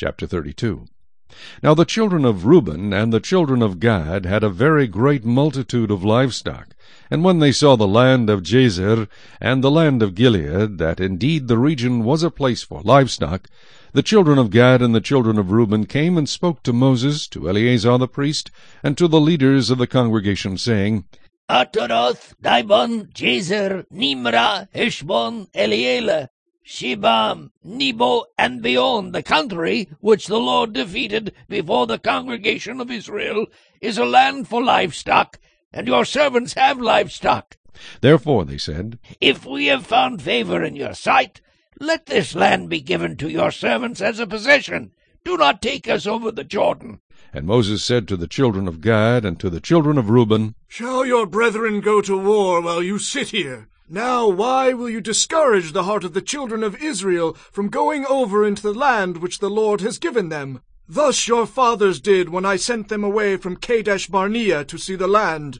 Chapter 32. Now the children of Reuben and the children of Gad had a very great multitude of livestock. And when they saw the land of Jazer and the land of Gilead, that indeed the region was a place for livestock, the children of Gad and the children of Reuben came and spoke to Moses, to Eleazar the priest, and to the leaders of the congregation, saying, Ataroth, Dibon, Jazer, Nimrah, Heshbon, Elealeh, Shebam, Nebo, and beyond the country which the Lord defeated before the congregation of Israel is a land for livestock, and your servants have livestock. Therefore they said, If we have found favor in your sight, let this land be given to your servants as a possession. Do not take us over the Jordan. And Moses said to the children of Gad and to the children of Reuben, Shall your brethren go to war while you sit here? Now why will you discourage the heart of the children of Israel from going over into the land which the Lord has given them? Thus your fathers did when I sent them away from Kadesh Barnea to see the land.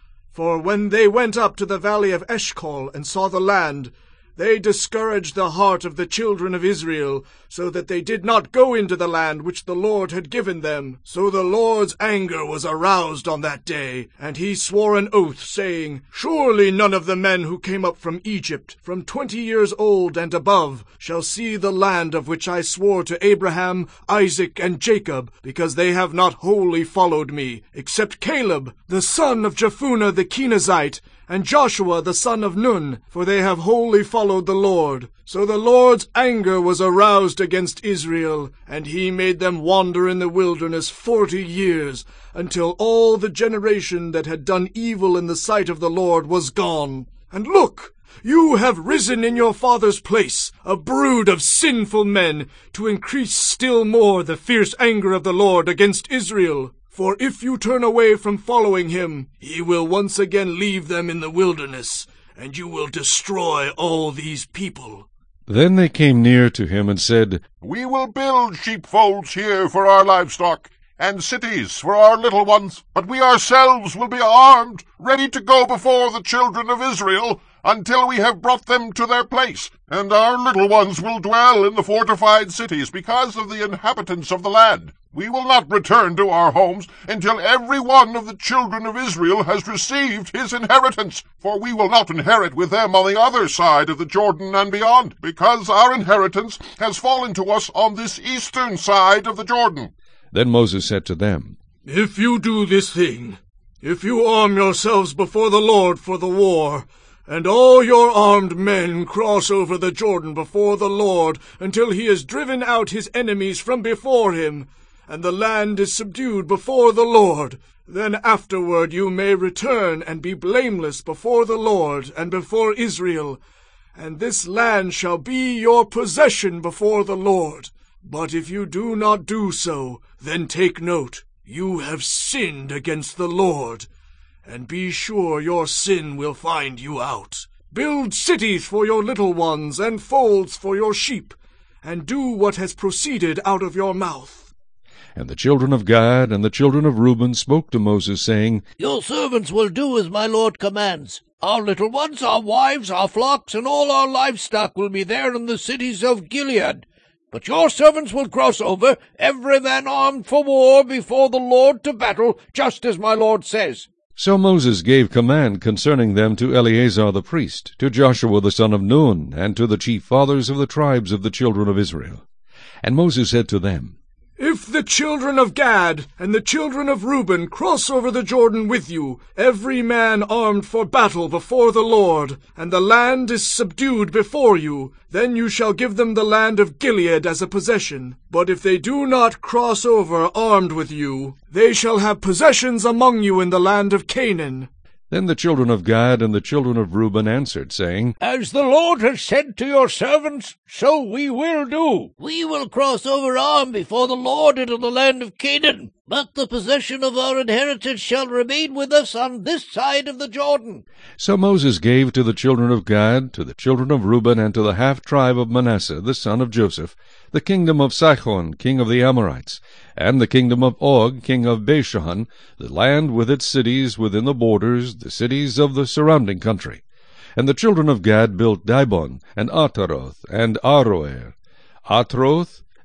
For when they went up to the valley of Eshcol and saw the land, they discouraged the heart of the children of Israel, so that they did not go into the land which the Lord had given them. So the Lord's anger was aroused on that day, and he swore an oath, saying, Surely none of the men who came up from Egypt, from 20 years old and above, shall see the land of which I swore to Abraham, Isaac, and Jacob, because they have not wholly followed me, except Caleb, the son of Jephunneh the Kenizzite, and Joshua the son of Nun, for they have wholly followed the Lord. So the Lord's anger was aroused against Israel, and he made them wander in the wilderness 40 years, until all the generation that had done evil in the sight of the Lord was gone. And look, you have risen in your father's place, a brood of sinful men, to increase still more the fierce anger of the Lord against Israel. For if you turn away from following him, he will once again leave them in the wilderness, and you will destroy all these people. Then they came near to him and said, We will build sheepfolds here for our livestock, and cities for our little ones, but we ourselves will be armed, ready to go before the children of Israel, until we have brought them to their place, and our little ones will dwell in the fortified cities because of the inhabitants of the land. We will not return to our homes until every one of the children of Israel has received his inheritance, for we will not inherit with them on the other side of the Jordan and beyond, because our inheritance has fallen to us on this eastern side of the Jordan. Then Moses said to them, If you do this thing, if you arm yourselves before the Lord for the war, and all your armed men cross over the Jordan before the Lord until he has driven out his enemies from before him, and the land is subdued before the Lord, then afterward you may return and be blameless before the Lord and before Israel, and this land shall be your possession before the Lord. But if you do not do so, then take note, you have sinned against the Lord, and be sure your sin will find you out. Build cities for your little ones and folds for your sheep, and do what has proceeded out of your mouth. And the children of Gad and the children of Reuben spoke to Moses, saying, Your servants will do as my Lord commands. Our little ones, our wives, our flocks, and all our livestock will be there in the cities of Gilead. But your servants will cross over, every man armed for war before the Lord to battle, just as my Lord says. So Moses gave command concerning them to Eleazar the priest, to Joshua the son of Nun, and to the chief fathers of the tribes of the children of Israel. And Moses said to them, If the children of Gad and the children of Reuben cross over the Jordan with you, every man armed for battle before the Lord, and the land is subdued before you, then you shall give them the land of Gilead as a possession. But if they do not cross over armed with you, they shall have possessions among you in the land of Canaan. Then the children of Gad and the children of Reuben answered, saying, As the Lord has said to your servants, so we will do. We will cross over armed before the Lord into the land of Canaan, but the possession of our inheritance shall remain with us on this side of the Jordan. So Moses gave to the children of Gad, to the children of Reuben, and to the half-tribe of Manasseh, the son of Joseph, the kingdom of Sihon, king of the Amorites, and the kingdom of Og, king of Bashan, the land with its cities within the borders, the cities of the surrounding country. And the children of Gad built Dibon, and Ataroth, and Aroer, Atroth,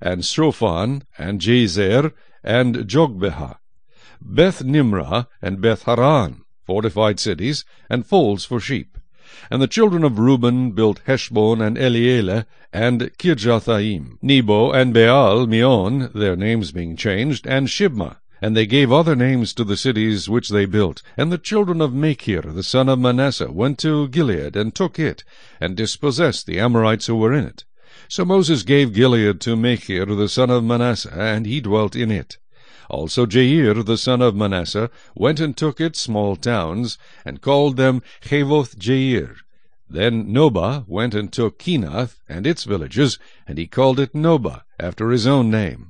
and Shophan, and Jazer, and Jogbehah, Beth Nimrah, and Beth Haran, fortified cities, and folds for sheep. And the children of Reuben built Heshbon, and Elealeh, and Kirjathaim, Nebo, and Baal Meon, their names being changed, and Shibmah. And they gave other names to the cities which they built. And the children of Machir, the son of Manasseh, went to Gilead, and took it, and dispossessed the Amorites who were in it. So Moses gave Gilead to Machir, the son of Manasseh, and he dwelt in it. Also Jair, the son of Manasseh, went and took its small towns, and called them Chavoth Jair. Then Nobah went and took Kenath and its villages, and he called it Nobah, after his own name.